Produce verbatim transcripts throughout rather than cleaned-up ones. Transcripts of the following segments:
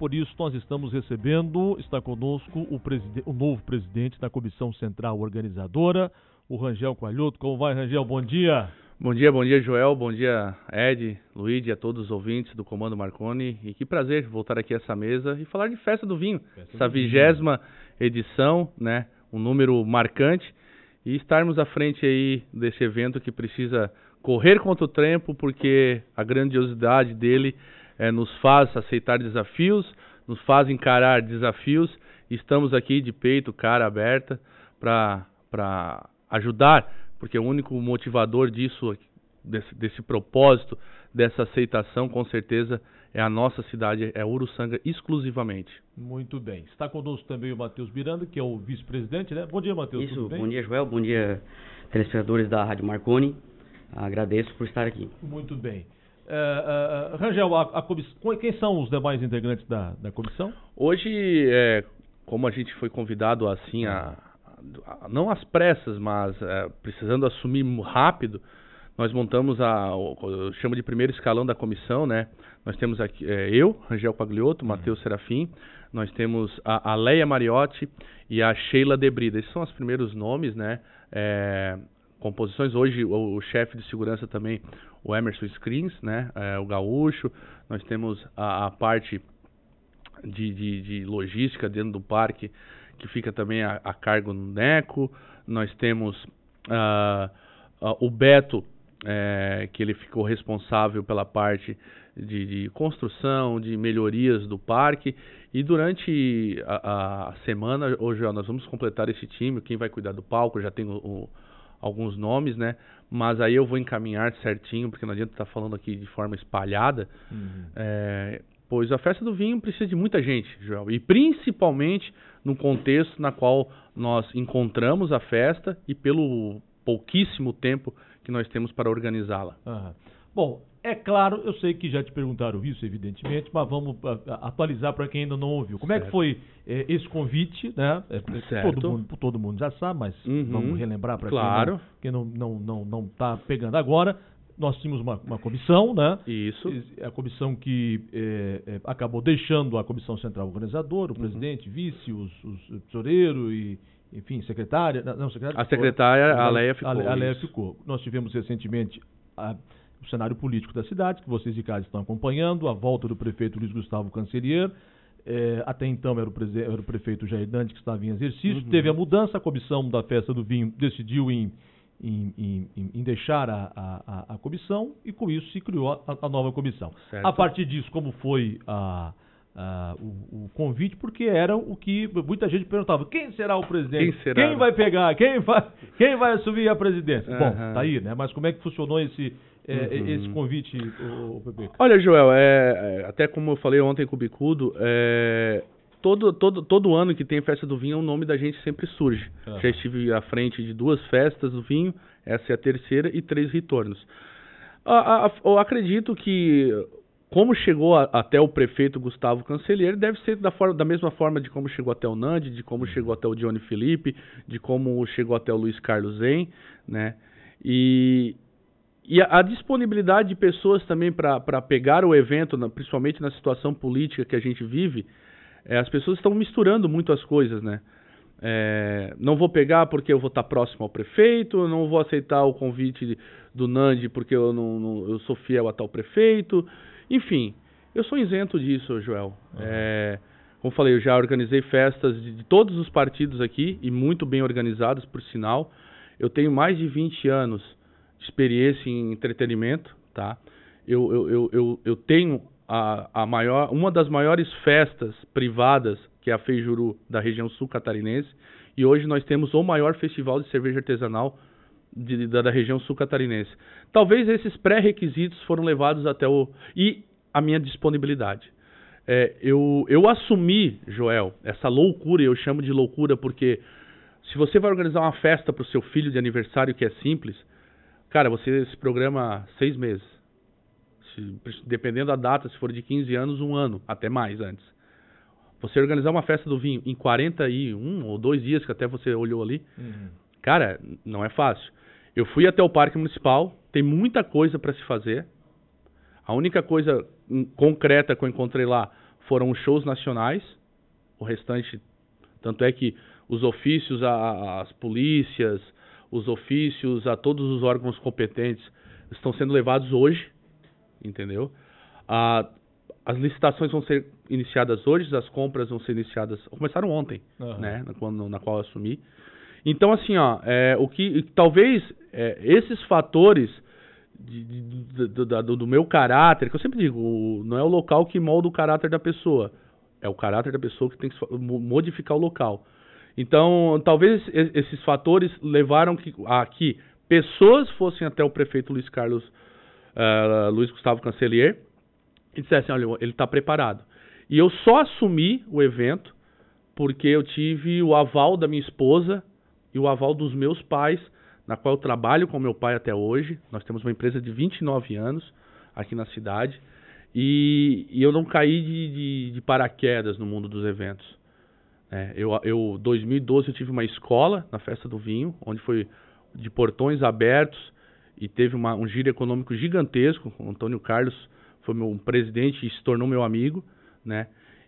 por isso nós estamos recebendo, está conosco o, o novo presidente da Comissão Central Organizadora, o Rangel Coalhoto. Como vai, Rangel? Bom dia. Bom dia, bom dia, Joel, bom dia, Ed, Luigi, a todos os ouvintes do Comando Marconi. E que prazer voltar aqui a essa mesa e falar de Festa do Vinho, festa essa vigésima edição, né, um número marcante, e estarmos à frente aí desse evento que precisa correr contra o tempo, porque a grandiosidade dele é, nos faz aceitar desafios, nos faz encarar desafios, e estamos aqui de peito, cara aberta, para para ajudar, porque o único motivador disso, desse, desse propósito, dessa aceitação, com certeza, é a nossa cidade, é Uruçanga exclusivamente. Muito bem. Está conosco também o Matheus Miranda, que é o vice-presidente, né? Bom dia, Matheus. Isso, tudo bem? Bom dia, Joel, bom dia, telespectadores da Rádio Marconi. Agradeço por estar aqui. Muito bem. Uh, uh, Rangel, a, a comissão, quem são os demais integrantes da, da comissão? Hoje, é, como a gente foi convidado assim, a, a, não às pressas, mas é, precisando assumir rápido, nós montamos a, eu chamo de primeiro escalão da comissão, né? Nós temos aqui é, eu, Rangel Coalhoto, Matheus Serafim, nós temos a, a Leia Mariotti e a Sheila Debrida. Esses são os primeiros nomes, né? É, composições. Hoje o, o chefe de segurança também, o Emerson Screens, né? É, o Gaúcho. Nós temos a, a parte de, de, de logística dentro do parque, que fica também a, a cargo no NECO. Nós temos uh, uh, o Beto, é, que ele ficou responsável pela parte de, de construção, de melhorias do parque. E durante a, a semana, hoje nós vamos completar esse time. Quem vai cuidar do palco, já tem o, o alguns nomes, né? Mas aí eu vou encaminhar certinho, porque não adianta estar falando aqui de forma espalhada. Uhum. É, pois a Festa do Vinho precisa de muita gente, Joel. E principalmente no contexto na qual nós encontramos a festa e pelo pouquíssimo tempo que nós temos para organizá-la. Uhum. Bom, é claro, eu sei que já te perguntaram isso, evidentemente, mas vamos a, atualizar para quem ainda não ouviu. Como certo. é que foi é, esse convite, né? É, todo, mundo, todo mundo já sabe, mas uhum. vamos relembrar para claro. quem não está não, não, não, não pegando agora. Nós tínhamos uma, uma comissão, né? Isso. A comissão que é, é, acabou deixando a Comissão Central Organizadora, o uhum. presidente, vice, os, os tesoureiro e, enfim, secretária. Não, secretária a secretária, ficou, a Leia ficou. A, a Leia ficou. Nós tivemos recentemente a o cenário político da cidade, que vocês de casa estão acompanhando, a volta do prefeito Luiz Gustavo Cancellier, é, até então era o, era o prefeito Jair Dante que estava em exercício, uhum. teve a mudança, a comissão da Festa do Vinho decidiu em, em, em, em deixar a, a, a comissão, e com isso se criou a, a nova comissão. Certo. A partir disso, como foi a... Uh, o, o convite, porque era o que muita gente perguntava: quem será o presidente? Quem, será? Quem vai pegar? Quem vai, quem vai assumir a presidência? Uhum. Bom, tá aí, né? Mas como é que funcionou esse, é, uhum. esse convite, o, o Pepe? Olha, Joel, é, é, até como eu falei ontem com o Bicudo, é, todo, todo, todo ano que tem Festa do Vinho, o nome da gente sempre surge. Uhum. Já estive à frente de duas festas do vinho, essa é a terceira, e três retornos. A, a, eu acredito que como chegou a, até o prefeito Gustavo Cancellier, deve ser da, forma, da mesma forma de como chegou até o Nandi, de como chegou até o Johnny Felipe, de como chegou até o Luiz Carlos Zen, né? E, e a, a disponibilidade de pessoas também para pegar o evento, na, principalmente na situação política que a gente vive, é, as pessoas estão misturando muito as coisas, né? É, não vou pegar porque eu vou estar próximo ao prefeito, não vou aceitar o convite do Nandi porque eu, não, não, eu sou fiel a tal prefeito. Enfim, eu sou isento disso, Joel. Uhum. É, como falei, eu já organizei festas de, de todos os partidos aqui, e muito bem organizadas, por sinal. Eu tenho mais de vinte anos de experiência em entretenimento, tá? Eu, eu, eu, eu, eu tenho a, a maior, uma das maiores festas privadas, que é a Feijuru, da região sul catarinense, e hoje nós temos o maior festival de cerveja artesanal De, da, da região sul catarinense. Talvez esses pré-requisitos foram levados até o... E a minha disponibilidade. É, eu, eu assumi, Joel, essa loucura, eu chamo de loucura porque se você vai organizar uma festa para o seu filho de aniversário que é simples, cara, você se programa seis meses. Se, dependendo da data, se for de quinze anos, um ano, até mais antes. Você organizar uma festa do vinho em quarenta e um ou dois dias, que até você olhou ali, uhum. cara, não é fácil. Eu fui até o Parque Municipal, tem muita coisa para se fazer. A única coisa concreta que eu encontrei lá foram os shows nacionais, o restante, tanto é que os ofícios às polícias, os ofícios a todos os órgãos competentes estão sendo levados hoje, entendeu? Ah, as licitações vão ser iniciadas hoje, as compras vão ser iniciadas, começaram ontem, uhum. né, na, quando, na qual eu assumi. Então, assim, ó, é, o que, talvez é, esses fatores de, de, de, de, do, do meu caráter, que eu sempre digo, o, não é o local que molda o caráter da pessoa, é o caráter da pessoa que tem que modificar o local. Então, talvez esses fatores levaram que, a que pessoas fossem até o prefeito Luiz Carlos, uh, Luiz Gustavo Cancellier, e dissessem, olha, ele está preparado. E eu só assumi o evento porque eu tive o aval da minha esposa e o aval dos meus pais, na qual eu trabalho com meu pai até hoje. Nós temos uma empresa de vinte e nove anos aqui na cidade. E, e eu não caí de, de, de paraquedas no mundo dos eventos. É, eu, eu, em dois mil e doze, eu tive uma escola na Festa do Vinho, onde foi de portões abertos e teve uma, um giro econômico gigantesco. O Antônio Carlos foi meu presidente e se tornou meu amigo, né?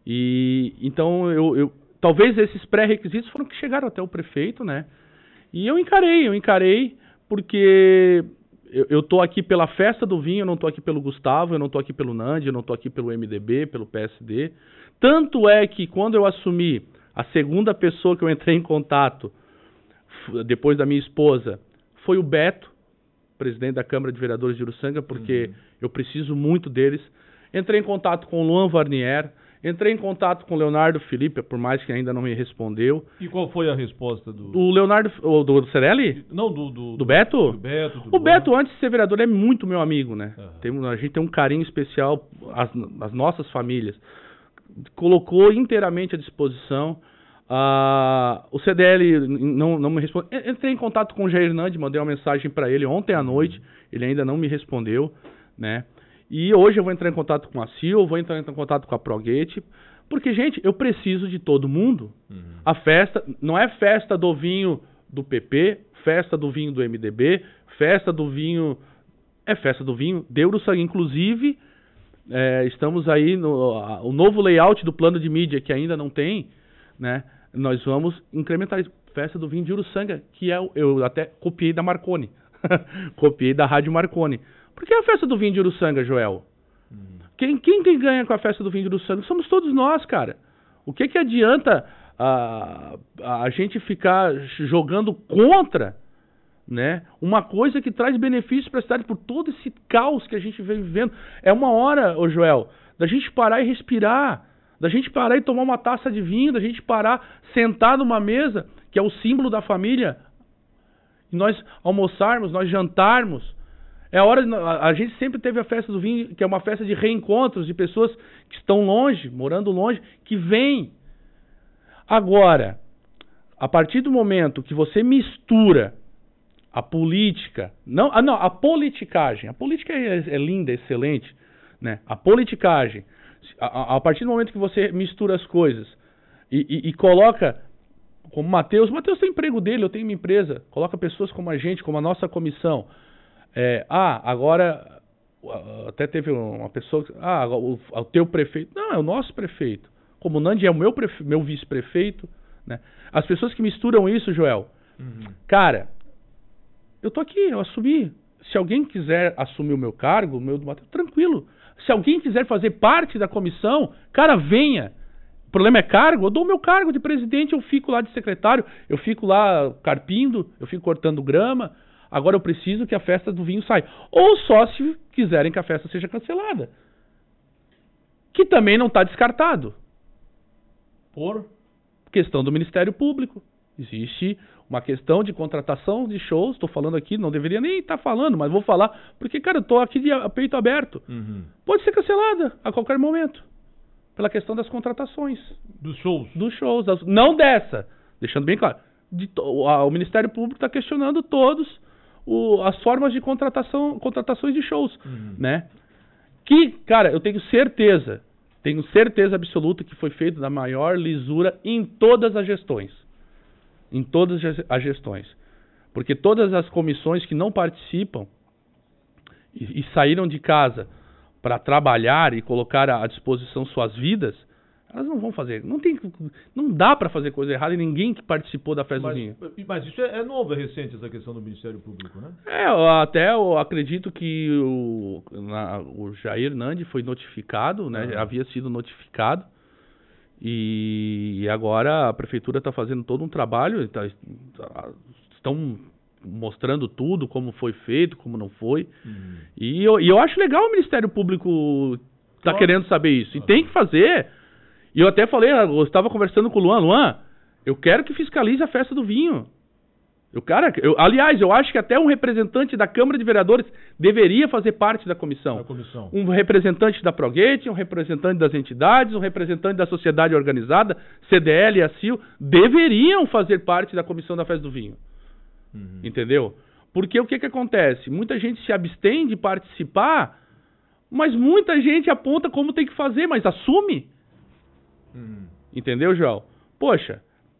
E então eu, eu talvez esses pré-requisitos foram que chegaram até o prefeito, né? E eu encarei, eu encarei porque eu, eu tô aqui pela Festa do Vinho, eu não tô aqui pelo Gustavo, eu não tô aqui pelo Nandi, eu não tô aqui pelo M D B, pelo P S D. Tanto é que quando eu assumi, a segunda pessoa que eu entrei em contato, depois da minha esposa, foi o Beto, presidente da Câmara de Vereadores de Uruçanga, porque uhum. eu preciso muito deles. Entrei em contato com o Luan Varnier, entrei em contato com o Leonardo Felipe, por mais que ainda não me respondeu. E qual foi a resposta do... O Leonardo... O, do Cerelli? Não, do... Do, do Beto? Do Beto. Do o Luan. Beto, antes de ser vereador, é muito meu amigo, né? Uhum. Tem, a gente tem um carinho especial, as, as nossas famílias. Colocou inteiramente à disposição. Uh, o C D L não, não me respondeu. Entrei em contato com o Jair Nandi, mandei uma mensagem para ele ontem à noite, ele ainda não me respondeu, né? E hoje eu vou entrar em contato com a C I L, vou entrar em contato com a ProGate, porque, gente, eu preciso de todo mundo. Uhum. A festa não é festa do vinho do P P, festa do vinho do M D B, festa do vinho... É festa do vinho de Uruçanga. Inclusive, é, estamos aí no a, o novo layout do plano de mídia, que ainda não tem, né? Nós vamos incrementar isso. Festa do Vinho de Uruçanga, que é, eu até copiei da Marconi. Copiei da Rádio Marconi. Por que a Festa do Vinho de Uruçanga, Joel? Hum. Quem, quem tem ganha com a Festa do Vinho de Uruçanga? Somos todos nós, cara. O que que adianta a, a gente ficar jogando contra, né, uma coisa que traz benefícios para a cidade por todo esse caos que a gente vem vivendo? É uma hora, ô Joel, da gente parar e respirar. Da gente parar e tomar uma taça de vinho, da gente parar, sentar numa mesa, que é o símbolo da família, e nós almoçarmos, nós jantarmos. É a hora, a, a gente sempre teve a Festa do Vinho, que é uma festa de reencontros de pessoas que estão longe, morando longe, que vêm. Agora, a partir do momento que você mistura a política, não, ah, não a politicagem, a política é, é linda, é excelente, né? A politicagem, A, a partir do momento que você mistura as coisas e, e, e coloca, como o Matheus, o Matheus tem emprego dele, eu tenho minha empresa, coloca pessoas como a gente, como a nossa comissão. É, ah, agora, até teve uma pessoa, ah, o, o teu prefeito, não, é o nosso prefeito. Como o Nandi é o meu, prefe, meu vice-prefeito, né? As pessoas que misturam isso, Joel, uhum. cara, eu tô aqui, eu assumi. Se alguém quiser assumir o meu cargo, o meu do Matheus, tranquilo. Se alguém quiser fazer parte da comissão, cara, venha. O problema é cargo, eu dou o meu cargo de presidente, eu fico lá de secretário, eu fico lá carpindo, eu fico cortando grama. Agora eu preciso que a festa do vinho saia. Ou só se quiserem que a festa seja cancelada. Que também não está descartado. Por questão do Ministério Público. Existe uma questão de contratação de shows, estou falando aqui, não deveria nem estar tá falando, mas vou falar, porque, cara, eu estou aqui de peito aberto. Uhum. Pode ser cancelada a qualquer momento, pela questão das contratações. Dos shows? Dos shows, das, não dessa, deixando bem claro. De, a, o Ministério Público está questionando todos o, as formas de contratação, contratações de shows, uhum. né? Que, cara, eu tenho certeza, tenho certeza absoluta que foi feito da maior lisura em todas as gestões. Em todas as gestões. Porque todas as comissões que não participam e, e saíram de casa para trabalhar e colocar à disposição suas vidas, elas não vão fazer. Não, tem, não dá para fazer coisa errada e ninguém que participou da festa mas, do vinho. Mas isso é, é novo, é recente essa questão do Ministério Público, né? É, eu até eu acredito que o, na, o Jair Nandi foi notificado, né? Ah. Havia sido notificado. E, e agora a prefeitura está fazendo todo um trabalho, tá, tá, estão mostrando tudo, como foi feito, como não foi. Uhum. E, eu, e eu acho legal o Ministério Público tá claro. querendo saber isso. E ah. tem que fazer. E eu até falei, eu estava conversando com o Luan, Luan, eu quero que fiscalize a festa do vinho. Eu, cara, eu, aliás, eu acho que até um representante da Câmara de Vereadores deveria fazer parte da comissão. Da comissão. Um representante da Progate, um representante das entidades, um representante da sociedade organizada, C D L e a C I O, deveriam fazer parte da comissão da festa do vinho. Uhum. Entendeu? Porque o que que acontece? Muita gente se abstém de participar, mas muita gente aponta como tem que fazer, mas assume. Uhum. Entendeu, João? Poxa,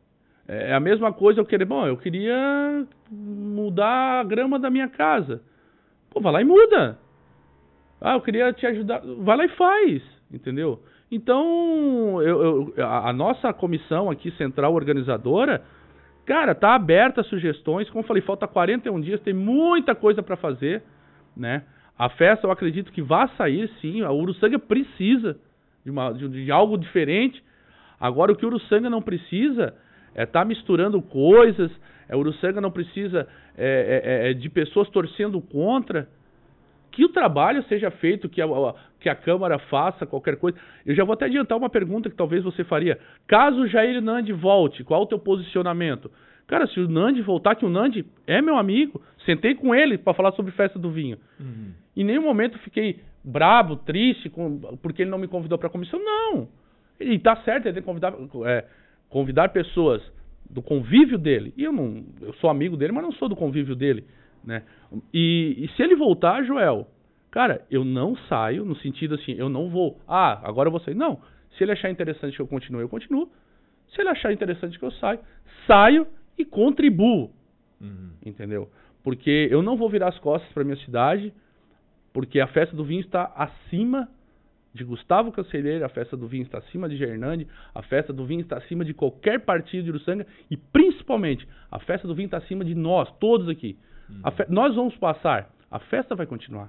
é a mesma coisa eu querer... Bom, eu queria mudar a grama da minha casa. Pô, vai lá e muda. Ah, eu queria te ajudar. Vai lá e faz. Entendeu? Então, eu, eu, a, a nossa comissão aqui, central organizadora, cara, tá aberta a sugestões. Como eu falei, falta quarenta e um dias, tem muita coisa para fazer, né? A festa, eu acredito que vai sair, sim. A Uruçanga precisa de, uma, de, de algo diferente. Agora, o que o Uruçanga não precisa... É tá misturando coisas, é, Uruçanga não precisa é, é, é, de pessoas torcendo contra. Que o trabalho seja feito, que a, que a Câmara faça qualquer coisa. Eu já vou até adiantar uma pergunta que talvez você faria. Caso o Jair Nandi volte, qual o teu posicionamento? Cara, se o Nandi voltar, que o Nandi é meu amigo, sentei com ele para falar sobre festa do vinho. Uhum. Em nenhum momento fiquei brabo, triste, com, porque ele não me convidou para a comissão. Não. E tá certo, ele tem que convidar... É, convidar pessoas do convívio dele, e eu não, eu sou amigo dele, mas não sou do convívio dele, né? E, e se ele voltar, Joel, cara, eu não saio no sentido assim, eu não vou, ah, agora eu vou sair. Não, se ele achar interessante que eu continue, eu continuo. Se ele achar interessante que eu saio, saio e contribuo, uhum. Entendeu? Porque eu não vou virar as costas para minha cidade, porque a festa do vinho está acima de Gustavo Cancelheiro, a festa do vinho está acima de Jair Nandi, a festa do vinho está acima de qualquer partido de Uruçanga e, principalmente, a festa do vinho está acima de nós, todos aqui. Uhum. Fe... Nós vamos passar, a festa vai continuar.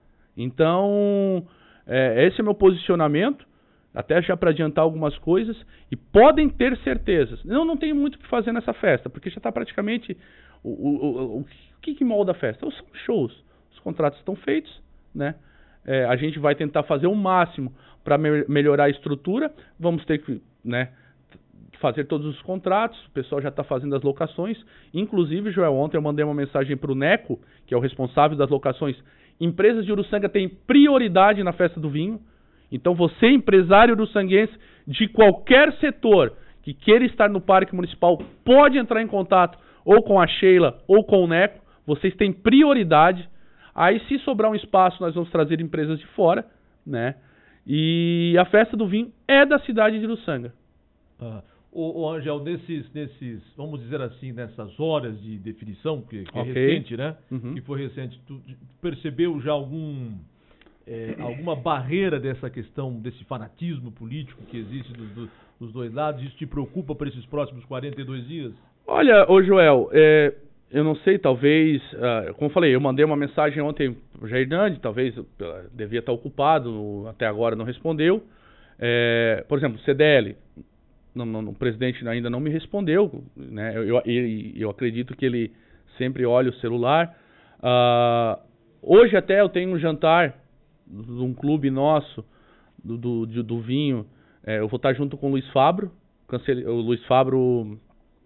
Então, é, esse é o meu posicionamento, até já para adiantar algumas coisas, e podem ter certezas. Eu não tenho muito o que fazer nessa festa, porque já está praticamente... O, o, o, o que, que molda a festa? São shows. Os contratos estão feitos, né? É, a gente vai tentar fazer o máximo para me melhorar a estrutura. Vamos ter que, né, fazer todos os contratos. O pessoal já está fazendo as locações. Inclusive, Joel, ontem eu mandei uma mensagem para o Neco, que é o responsável das locações. Empresas de Uruçanga têm prioridade na festa do vinho. Então, você, empresário uruçanguense de qualquer setor que queira estar no Parque Municipal, pode entrar em contato ou com a Sheila ou com o Neco. Vocês têm prioridade. Aí, se sobrar um espaço, nós vamos trazer empresas de fora, né? E a festa do vinho é da cidade de Uruçanga. Ah, ô, ô Angel, nesses, nesses, vamos dizer assim, nessas horas de definição, que, que okay. é recente, né? Uhum. Que foi recente, tu percebeu já algum, é, alguma barreira dessa questão, desse fanatismo político que existe dos, dos, dos dois lados? Isso te preocupa para esses próximos quarenta e dois dias? Olha, ô Joel, é... eu não sei, talvez, uh, como eu falei, eu mandei uma mensagem ontem para o Jair Nandi, talvez uh, devia estar ocupado, até agora não respondeu. É, por exemplo, o C D L, não, não, o presidente ainda não me respondeu, né? eu, eu, eu acredito que ele sempre olha o celular. Uh, hoje até eu tenho um jantar de um clube nosso, do, do, do, do vinho, é, eu vou estar junto com o Luiz Fabro, o Luiz Fabro,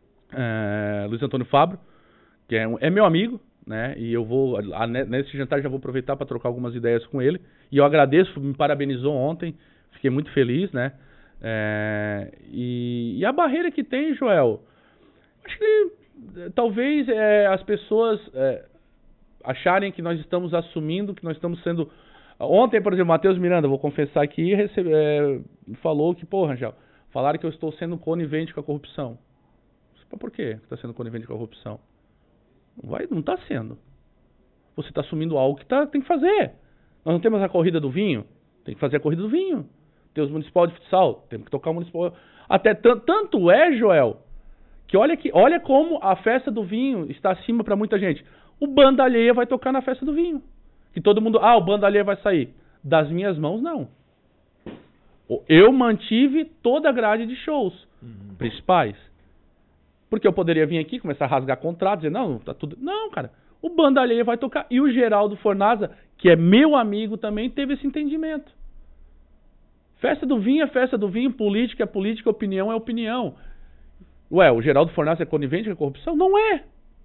é, Luiz Antônio Fabro, que é, é meu amigo, né, e eu vou, a, nesse jantar já vou aproveitar para trocar algumas ideias com ele, e eu agradeço, me parabenizou ontem, fiquei muito feliz, né, é, e, e a barreira que tem, Joel, acho que talvez é, as pessoas é, acharem que nós estamos assumindo, que nós estamos sendo... Ontem, por exemplo, Matheus Miranda, vou confessar aqui, recebe, é, falou que, pô, Rangel, falaram que eu estou sendo conivente com a corrupção. Por que está sendo conivente com a corrupção? Não vai, não está sendo. Você está assumindo algo que tá, tem que fazer. Nós não temos a corrida do vinho. tem que fazer a corrida do vinho. Tem os municipal de futsal, temos que tocar o municipal. Até tanto é, Joel, que olha, que olha como a festa do vinho está acima para muita gente. O Banda Alheia vai tocar na festa do vinho. Que todo mundo, ah, o Banda Alheia vai sair. Das minhas mãos, não. Eu mantive toda a grade de shows uhum. principais. Porque eu poderia vir aqui, começar a rasgar contratos, dizer, não, tá tudo... Não, cara, o Banda Alheia vai tocar. E o Geraldo Fornaza, que é meu amigo também, teve esse entendimento. Festa do vinho é festa do vinho, política é política, opinião é opinião. Ué, o Geraldo Fornaza é conivente com a corrupção? Não é.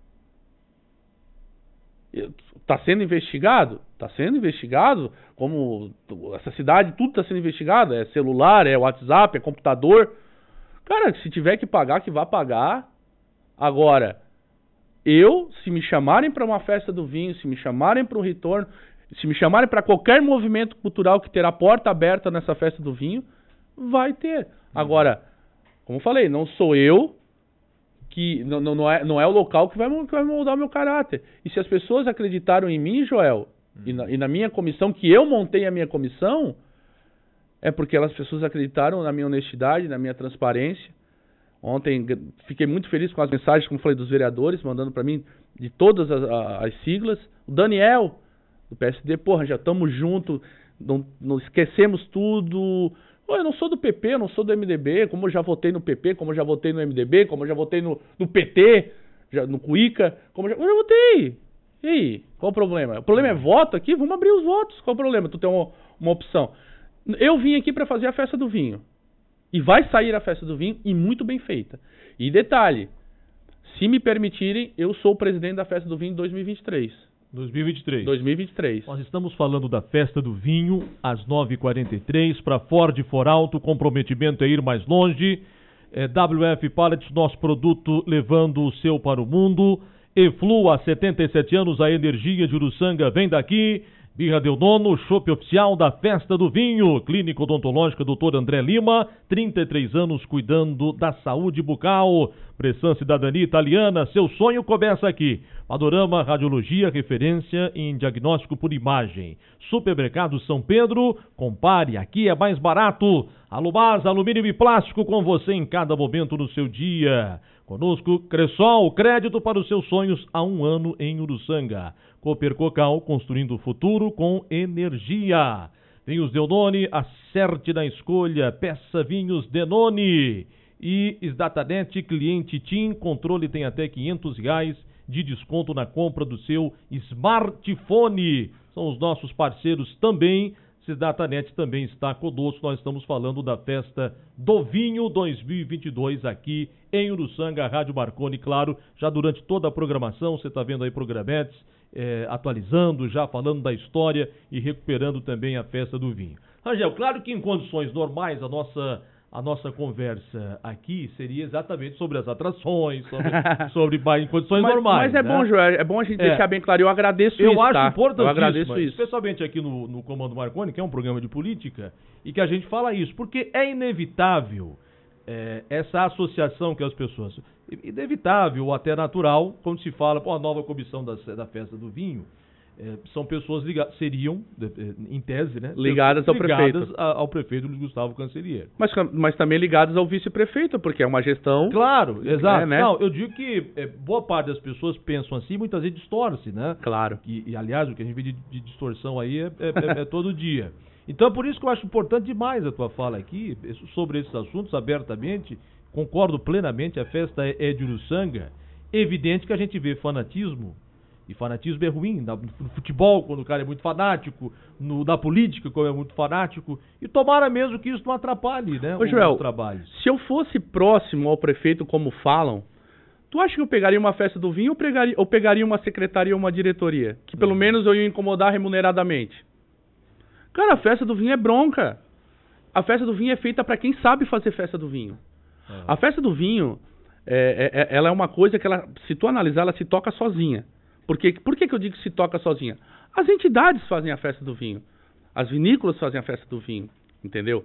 Está sendo investigado? Está sendo investigado. Como essa cidade, tudo está sendo investigado. É celular, é WhatsApp, é computador. Cara, se tiver que pagar, que vá pagar. Agora, eu, se me chamarem para uma festa do vinho, se me chamarem para um retorno, se me chamarem para qualquer movimento cultural que terá porta aberta nessa festa do vinho, vai ter. Agora, como eu falei, não sou eu que... Não, não, é, não é o local que vai, que vai moldar o meu caráter. E se as pessoas acreditaram em mim, Joel, hum. e, na, e na minha comissão, que eu montei a minha comissão, é porque as pessoas acreditaram na minha honestidade, na minha transparência. Ontem fiquei muito feliz com as mensagens, como falei, dos vereadores, mandando para mim de todas as, as siglas. O Daniel, do P S D, porra, já estamos juntos, não, não esquecemos tudo. Pô, eu não sou do P P, eu não sou do M D B, como eu já votei no P P, como eu já votei no M D B, como eu já votei no, no P T, já, no Cuica, como eu já, eu já votei. E aí, qual o problema? O problema é voto aqui? Vamos abrir os votos. Qual o problema? Tu tem uma, uma opção. Eu vim aqui para fazer a festa do vinho. E vai sair a festa do vinho e muito bem feita. E detalhe, se me permitirem, eu sou o presidente da festa do vinho em dois mil e vinte e três. dois mil e vinte e três. dois mil e vinte e três. Nós estamos falando da festa do vinho às nove e quarenta e três para Ford For Alto, comprometimento é ir mais longe. É, W F Pallets, nosso produto levando o seu para o mundo. Eflu, há setenta e sete anos, a energia de Uruçanga vem daqui. Birra Del Dono, chopp oficial da Festa do Vinho. Clínica Odontológica doutor André Lima, trinta e três anos cuidando da saúde bucal. Pressão Cidadania Italiana, seu sonho começa aqui. Panorama Radiologia, referência em diagnóstico por imagem. Supermercado São Pedro, compare, aqui é mais barato. Alubás, alumínio e plástico com você em cada momento do seu dia. Conosco, Cressol, crédito para os seus sonhos há um ano em Uruçanga. Cooper Cocal, construindo o futuro com energia. Vinhos Denoni, acerte na escolha. Peça Vinhos Denoni. E Sdatanet, cliente TIM, controle tem até quinhentos reais de desconto na compra do seu smartphone. São os nossos parceiros também. Sdatanet também está conosco. Nós estamos falando da Festa do Vinho dois mil e vinte e dois aqui em Uruçanga, Rádio Marconi, claro, já durante toda a programação, você está vendo aí programetes, é, atualizando, já falando da história e recuperando também a Festa do Vinho. Rangel, claro que em condições normais a nossa... A nossa conversa aqui seria exatamente sobre as atrações, sobre, sobre em condições mas, normais. Mas é né? bom, Joel, é bom a gente é. deixar bem claro. Eu agradeço eu isso, acho tá? importantíssimo, Eu agradeço isso. Especialmente aqui no, no Comando Marconi, que é um programa de política, e que a gente fala isso, porque é inevitável é, essa associação que as pessoas... Inevitável ou até natural, quando se fala, pô, a nova comissão da, da Festa do Vinho, É, são pessoas ligadas, seriam, em tese, né? Ligadas ao ligadas prefeito. A, ao prefeito Luiz Gustavo Cancelliere. Mas, mas também ligadas ao vice-prefeito, porque é uma gestão... Claro, exato. É, né? Não, eu digo que é, boa parte das pessoas pensam assim, muitas vezes distorce, né? Claro. E, e aliás, o que a gente vê de, de distorção aí é, é, é, é todo dia. Então, por isso que eu acho importante demais a tua fala aqui, sobre esses assuntos, abertamente. Concordo plenamente, a festa é, é de Uruçanga. Evidente que a gente vê fanatismo. E fanatismo é ruim, no futebol, quando o cara é muito fanático, no, na política, quando é muito fanático, e tomara mesmo que isso não atrapalhe, né, Ô, Joel, os trabalhos. Se eu fosse próximo ao prefeito, como falam, tu acha que eu pegaria uma festa do vinho ou pegaria, ou pegaria uma secretaria ou uma diretoria? Que pelo uhum. menos eu ia incomodar remuneradamente. Cara, a festa do vinho é bronca. A festa do vinho é feita para quem sabe fazer festa do vinho. Uhum. A festa do vinho, é, é, ela é uma coisa que, ela, se tu analisar, ela se toca sozinha. Por, quê? Por que, que eu digo que se toca sozinha? As entidades fazem a festa do vinho. As vinícolas fazem a festa do vinho. Entendeu?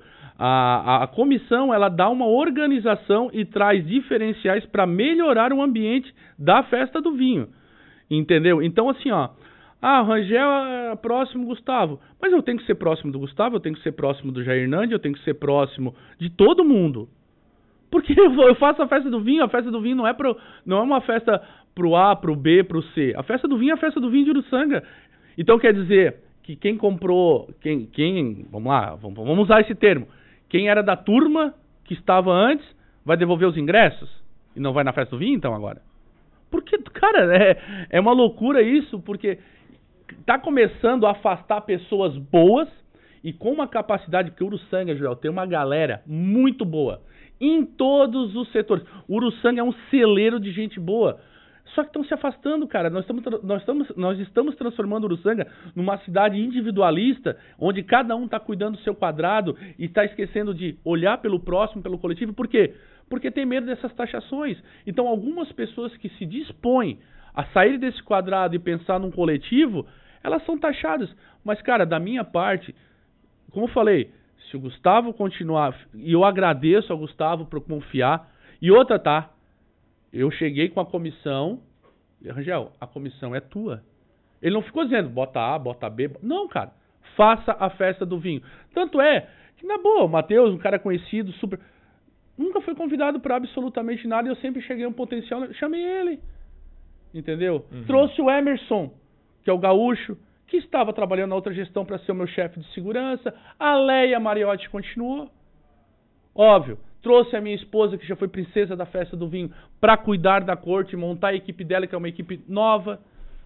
A, a, a comissão, ela dá uma organização e traz diferenciais para melhorar o ambiente da festa do vinho. Entendeu? Então, assim, ó, Ah, o Rangel é próximo do Gustavo. Mas eu tenho que ser próximo do Gustavo, eu tenho que ser próximo do Jair Nandi, eu tenho que ser próximo de todo mundo. Porque eu, vou, eu faço a festa do vinho, a festa do vinho não é, pro, não é uma festa pro A, pro B, pro C. A festa do vinho é a festa do vinho de Uruçanga. Então quer dizer que quem comprou, quem, quem vamos lá, vamos, vamos usar esse termo, quem era da turma que estava antes, vai devolver os ingressos? E não vai na festa do vinho então agora? Porque, cara, é, é uma loucura isso, porque tá começando a afastar pessoas boas e com uma capacidade, porque o Uruçanga, Joel, tem uma galera muito boa em todos os setores. O Uruçanga é um celeiro de gente boa. Só que estão se afastando, cara. Nós estamos, nós, estamos, nós estamos transformando o Uruçanga numa cidade individualista, onde cada um está cuidando do seu quadrado e está esquecendo de olhar pelo próximo, pelo coletivo. Por quê? Porque tem medo dessas taxações. Então, algumas pessoas que se dispõem a sair desse quadrado e pensar num coletivo, elas são taxadas. Mas, cara, da minha parte, como eu falei, se o Gustavo continuar, e eu agradeço ao Gustavo por confiar, e outra, tá? Eu cheguei com a comissão, Rangel, a comissão é tua. Ele não ficou dizendo, bota A, bota B. Não, cara, faça a festa do vinho. Tanto é que, na boa, o Matheus, um cara conhecido, super... nunca foi convidado para absolutamente nada e eu sempre cheguei a um potencial, chamei ele. Entendeu? Uhum. Trouxe o Emerson, que é o gaúcho, que estava trabalhando na outra gestão para ser o meu chefe de segurança. A Leia Mariotti continuou. Óbvio. Trouxe a minha esposa, que já foi princesa da festa do vinho, para cuidar da corte, montar a equipe dela, que é uma equipe nova.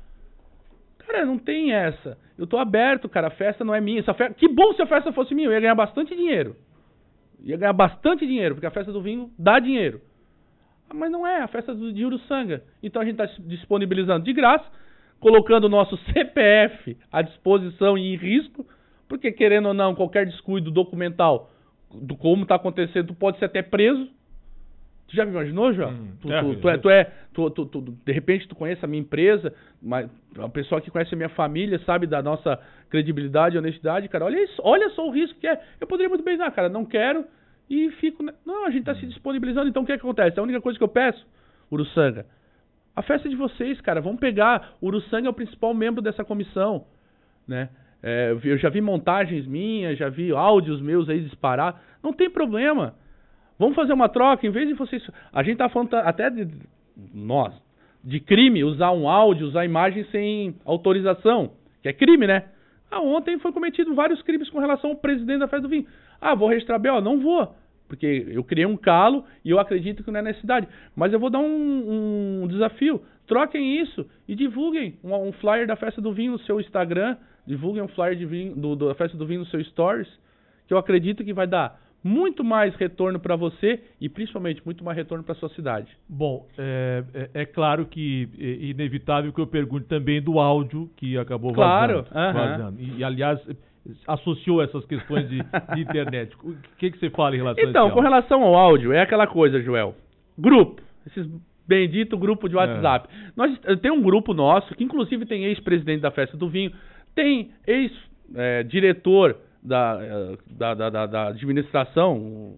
Cara, não tem essa. Eu tô aberto, cara. A festa não é minha. Essa festa... Que bom se a festa fosse minha. Eu ia ganhar bastante dinheiro. Ia ganhar bastante dinheiro, porque a festa do vinho dá dinheiro. Mas não é a festa do, de Uruçanga. Então a gente está disponibilizando de graça, colocando o nosso C P F à disposição e em risco, porque querendo ou não, qualquer descuido documental do como está acontecendo, tu pode ser até preso. Tu já me imaginou, João? Hum, tu, é, tu, tu, é, tu é, tu, tu, tu, de repente tu conhece a minha empresa, mas a pessoa que conhece a minha família sabe da nossa credibilidade e honestidade, cara. Olha isso, olha só o risco que é. Eu poderia muito bem, ah, cara, não quero e fico... Não, a gente está hum. se disponibilizando, então o que é que acontece? A única coisa que eu peço, Uruçanga, a festa é de vocês, cara. Vamos pegar. O Uruçanga é o principal membro dessa comissão, né? É, eu já vi montagens minhas, já vi áudios meus aí disparar. Não tem problema. Vamos fazer uma troca. Em vez de vocês... A gente tá falando até de... Nós. De crime, usar um áudio, usar imagem sem autorização. Que é crime, né? Ah, ontem foi cometido vários crimes com relação ao presidente da festa do vinho. Ah, vou registrar B O? Não vou. Porque eu criei um calo e eu acredito que não é necessidade. Mas eu vou dar um, um desafio. Troquem isso e divulguem um, um flyer da festa do vinho no seu Instagram. Divulguem um flyer de vinho, do, da festa do vinho no seu Stories. Que eu acredito que vai dar muito mais retorno para você e principalmente muito mais retorno para sua cidade. Bom, é, é, é claro que é inevitável que eu pergunte também do áudio que acabou claro, vazando. Uh-huh. vazando. E, e, aliás, associou essas questões de, de internet. O que, que você fala em relação então, a isso? Então, com relação ao áudio, é aquela coisa, Joel. Grupo. Esses bendito grupo de WhatsApp. É. Nós, tem um grupo nosso, que inclusive tem ex-presidente da festa do vinho, tem ex-diretor é, da, da, da, da, da administração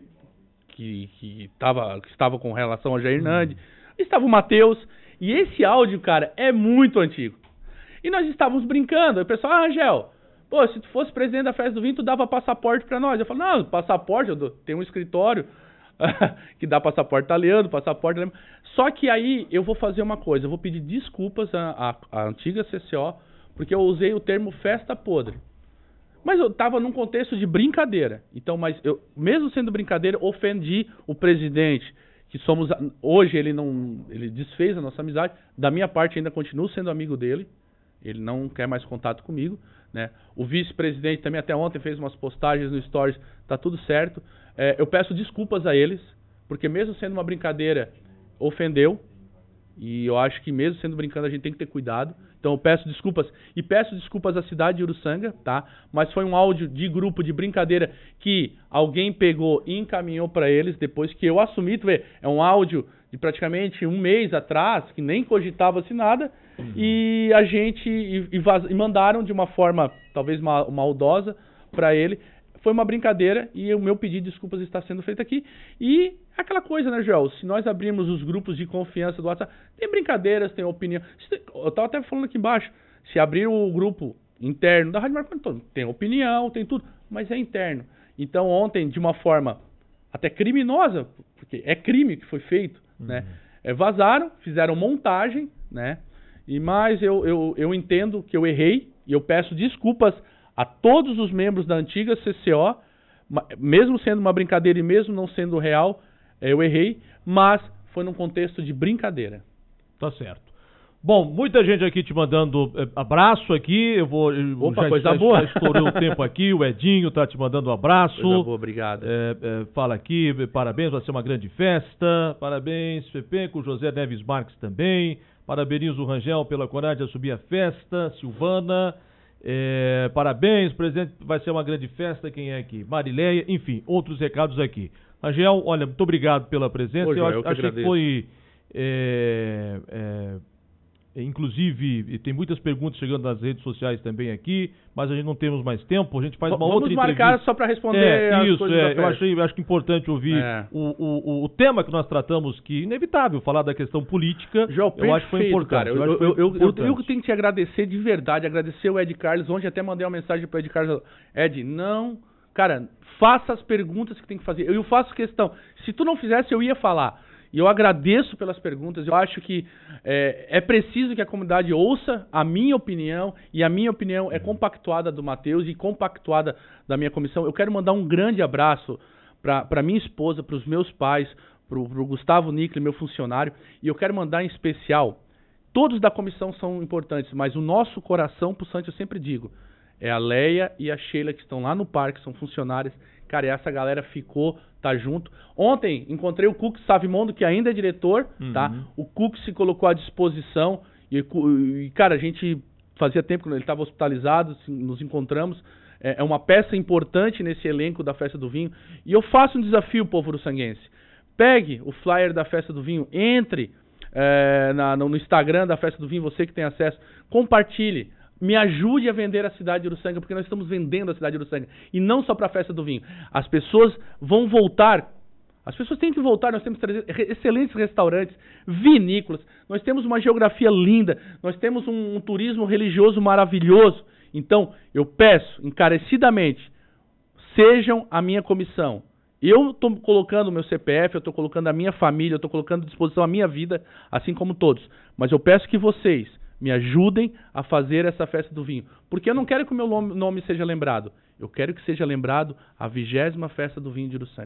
que, que, tava, que estava com relação ao Jair Nandi, hum. estava o Matheus, e esse áudio, cara, é muito antigo. E nós estávamos brincando, o pessoal, ah, Angel, pô, se tu fosse presidente da festa do vinho, tu dava passaporte pra nós. Eu falo, não, passaporte, eu dou, tenho um escritório que dá passaporte italiano, passaporte alemão. Só que aí eu vou fazer uma coisa, eu vou pedir desculpas à, à, à antiga C C O, porque eu usei o termo festa podre. Mas eu estava num contexto de brincadeira. Então, mas eu, mesmo sendo brincadeira, ofendi o presidente, que somos... Hoje ele não... Ele desfez a nossa amizade. Da minha parte, ainda continuo sendo amigo dele. Ele não quer mais contato comigo, né? O vice-presidente também até ontem fez umas postagens no Stories. Tá tudo certo. É, eu peço desculpas a eles, porque mesmo sendo uma brincadeira, ofendeu. E eu acho que mesmo sendo brincando, a gente tem que ter cuidado. Então eu peço desculpas. E peço desculpas à cidade de Uruçanga, tá? Mas foi um áudio de grupo, de brincadeira, que alguém pegou e encaminhou para eles, depois que eu assumi. Tu vê, é um áudio de praticamente um mês atrás, que nem cogitava-se nada. Uhum. E a gente... E, e, vaz, e mandaram de uma forma, talvez mal, maldosa, para ele. Foi uma brincadeira e o meu pedido de desculpas está sendo feito aqui. E aquela coisa, né, Joel? Se nós abrirmos os grupos de confiança do WhatsApp, tem brincadeiras, tem opinião. Eu estava até falando aqui embaixo. Se abrir o grupo interno da Rádio Marconi, tem opinião, tem tudo, mas é interno. Então ontem, de uma forma até criminosa, porque é crime que foi feito, uhum. né? É, vazaram, fizeram montagem, né? E mais eu, eu, eu entendo que eu errei e eu peço desculpas a todos os membros da antiga C C O, mesmo sendo uma brincadeira e mesmo não sendo real, eu errei, mas foi num contexto de brincadeira. Tá certo. Bom, muita gente aqui te mandando é, abraço aqui, eu vou... Opa, já, coisa já, boa. Já estourei o tempo aqui, o Edinho tá te mandando um abraço. Coisa boa, obrigado. É, é, fala aqui, parabéns, vai ser uma grande festa, parabéns, Pepe, com José Neves Marques também, parabenizo o Rangel pela coragem de assumir a festa, Silvana, é, parabéns, presidente, vai ser uma grande festa, quem é aqui? Marileia, enfim, outros recados aqui. Rangel, olha, muito obrigado pela presença, Ô, João, eu, eu que achei agradeço. que foi... É, é, inclusive, tem muitas perguntas chegando nas redes sociais também aqui, mas a gente não temos mais tempo, a gente faz uma Vamos outra entrevista. marcar só para responder é, as isso, coisas é, da eu festa. achei, eu acho que é importante ouvir é. o, o, o tema que nós tratamos, que é inevitável, falar da questão política, João, eu acho que foi importante. Cara, eu, eu, eu, foi eu, eu, importante. eu, eu tenho que te agradecer de verdade, agradecer o Ed Carlos, ontem até mandei uma mensagem pro Ed Carlos, Ed, não, cara, faça as perguntas que tem que fazer, eu faço questão, se tu não fizesse eu ia falar. E eu agradeço pelas perguntas, eu acho que é, é preciso que a comunidade ouça a minha opinião, e a minha opinião é compactuada do Matheus e compactuada da minha comissão. Eu quero mandar um grande abraço para minha esposa, para os meus pais, para o Gustavo Nickel, meu funcionário, e eu quero mandar em especial, todos da comissão são importantes, mas o nosso coração pulsante, eu sempre digo, é a Leia e a Sheila que estão lá no parque, são funcionárias. Cara, e essa galera ficou, tá junto. Ontem encontrei o Cuco Savimondo, que ainda é diretor, uhum. tá? O Cuco se colocou à disposição e, e, cara, a gente fazia tempo que ele estava hospitalizado, nos encontramos. É, é uma peça importante nesse elenco da Festa do Vinho. E eu faço um desafio, povo uruçanguense. Pegue o flyer da Festa do Vinho, entre é, na, no Instagram da Festa do Vinho, você que tem acesso, compartilhe. Me ajude a vender a cidade de Uruçanga, porque nós estamos vendendo a cidade de Uruçanga. E não só para a Festa do Vinho. As pessoas vão voltar. As pessoas têm que voltar. Nós temos excelentes restaurantes, vinícolas. Nós temos uma geografia linda. Nós temos um, um turismo religioso maravilhoso. Então, eu peço encarecidamente, sejam a minha comissão. Eu estou colocando o meu C P F, eu estou colocando a minha família, eu estou colocando à disposição a minha vida, assim como todos. Mas eu peço que vocês me ajudem a fazer essa Festa do Vinho. Porque eu não quero que o meu nome seja lembrado. Eu quero que seja lembrado a vigésima Festa do Vinho de Uruçanga.